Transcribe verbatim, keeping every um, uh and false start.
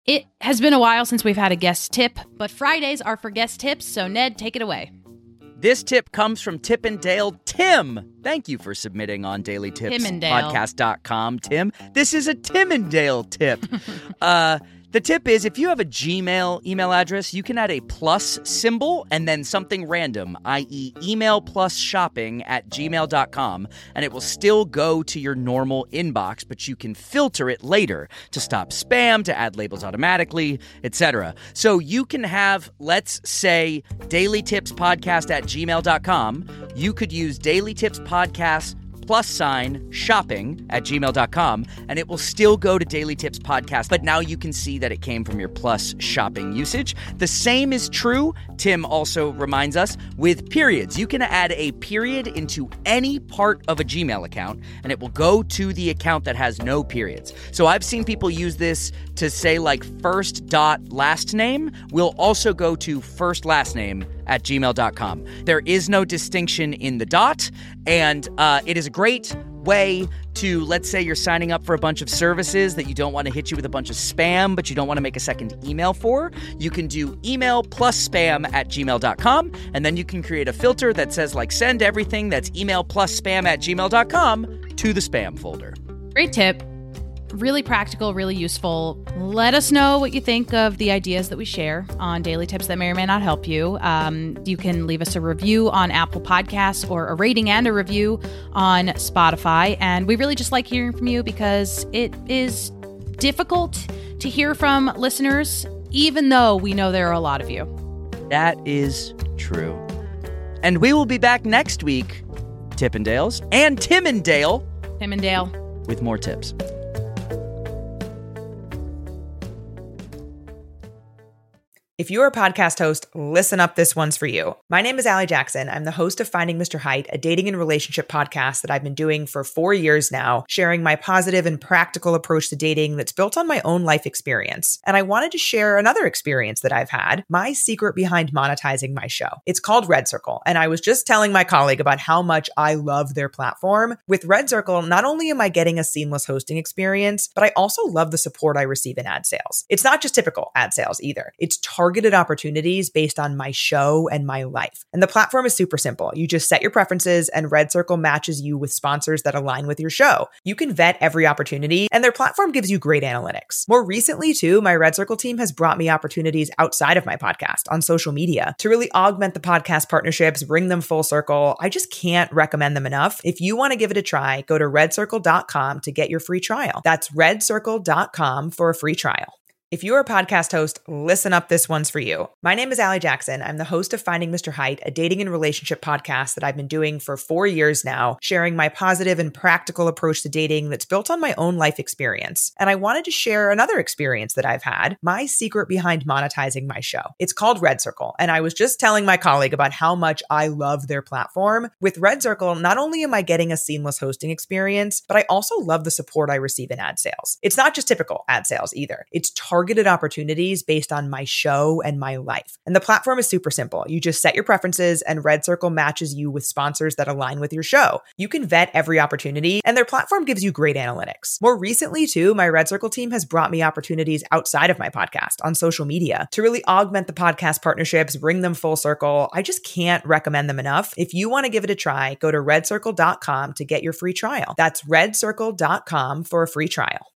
It has been a while since we've had a guest tip, but Fridays are for guest tips, so Ned, take it away. This tip comes from Tip and Dale Tim. Thank you for submitting on daily tips podcast dot com, Tim. This is a Tim and Dale tip. uh, the tip is if you have a Gmail email address, you can add a plus symbol and then something random, that is email plus shopping at gmail dot com, and it will still go to your normal inbox, but you can filter it later to stop spam, to add labels automatically, et cetera. So you can have, let's say, dailytipspodcast at gmail dot com. You could use dailytipspodcast plus sign shopping at gmail dot com, and it will still go to Daily Tips Podcast, but now you can see that it came from your plus shopping usage. The same is true, Tim also reminds us, with periods. You can add a period into any part of a Gmail account, and it will go to the account that has no periods. So I've seen people use this to say like first dot last name will also go to first last name at gmail dot com. There is no distinction in the dot, and uh, it is a great way to, let's say you're signing up for a bunch of services that you don't want to hit you with a bunch of spam, but you don't want to make a second email for. You can do email plus spam at gmail dot com, and then you can create a filter that says like send everything that's email plus spam at gmail dot com to the spam folder. Great tip. Really practical, really useful. Let us know what you think of the ideas that we share on Daily Tips that may or may not help you. Um, you can leave us a review on Apple Podcasts or a rating and a review on Spotify. And we really just like hearing from you because it is difficult to hear from listeners, even though we know there are a lot of you. That is true. And we will be back next week, Tip and Dale's, and Tim and Dale. Tim and Dale. With more tips. If you're a podcast host, listen up, this one's for you. My name is Allie Jackson. I'm the host of Finding Mister Height, a dating and relationship podcast that I've been doing for four years now, sharing my positive and practical approach to dating that's built on my own life experience. And I wanted to share another experience that I've had, my secret behind monetizing my show. It's called Red Circle, and I was just telling my colleague about how much I love their platform. With Red Circle, not only am I getting a seamless hosting experience, but I also love the support I receive in ad sales. It's not just typical ad sales either. It's targeted targeted opportunities based on my show and my life. And the platform is super simple. You just set your preferences and Red Circle matches you with sponsors that align with your show. You can vet every opportunity and their platform gives you great analytics. More recently too, my Red Circle team has brought me opportunities outside of my podcast on social media to really augment the podcast partnerships, bring them full circle. I just can't recommend them enough. If you want to give it a try, go to red circle dot com to get your free trial. That's red circle dot com for a free trial. If you're a podcast host, listen up, this one's for you. My name is Allie Jackson. I'm the host of Finding Mister Height, a dating and relationship podcast that I've been doing for four years now, sharing my positive and practical approach to dating that's built on my own life experience. And I wanted to share another experience that I've had, my secret behind monetizing my show. It's called Red Circle, and I was just telling my colleague about how much I love their platform. With Red Circle, not only am I getting a seamless hosting experience, but I also love the support I receive in ad sales. It's not just typical ad sales either. It's targeted targeted opportunities based on my show and my life. And the platform is super simple. You just set your preferences and Red Circle matches you with sponsors that align with your show. You can vet every opportunity and their platform gives you great analytics. More recently too, my Red Circle team has brought me opportunities outside of my podcast on social media to really augment the podcast partnerships, bring them full circle. I just can't recommend them enough. If you want to give it a try, go to red circle dot com to get your free trial. That's red circle dot com for a free trial.